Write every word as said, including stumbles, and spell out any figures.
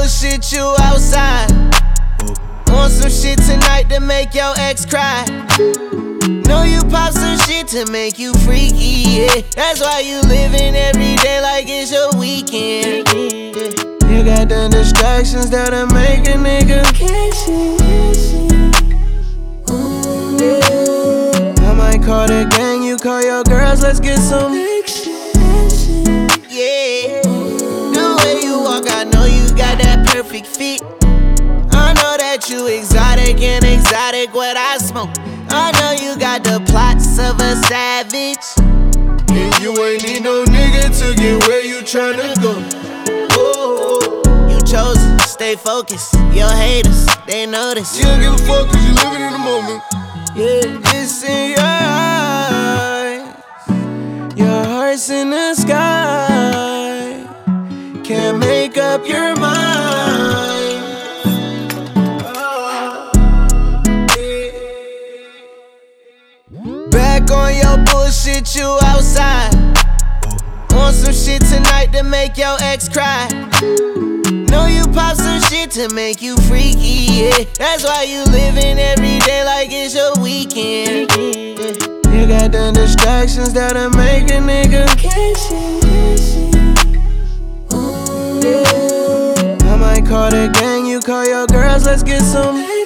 bullshit you outside. Want some shit tonight to make your ex cry. Know you pop some shit to make you freaky, yeah. That's why you living every day like it's your weekend, yeah. You got the distractions that'll make a nigga catchy. I might call the gang, you call your girls, let's get some action. Yeah, the way you walk, I know you got that perfect fit. I know that you exotic and exotic what I smoke. I know you got the plots of a savage, and you ain't need no nigga to get where you tryna go. Oh, you chose to stay focused. Your haters, they notice. You don't give a fuck cause you living in the moment. Yeah, it's in your eyes. Your heart's in the sky. Can't make up your mind. Back on your bullshit, you outside. Want some shit tonight to make your ex cry. Know you pop some shit to make you freaky, yeah. That's why you living every day like it's your weekend, yeah. You got the distractions that'll make a nigga catchy. I might call the gang, you call your girls, let's get some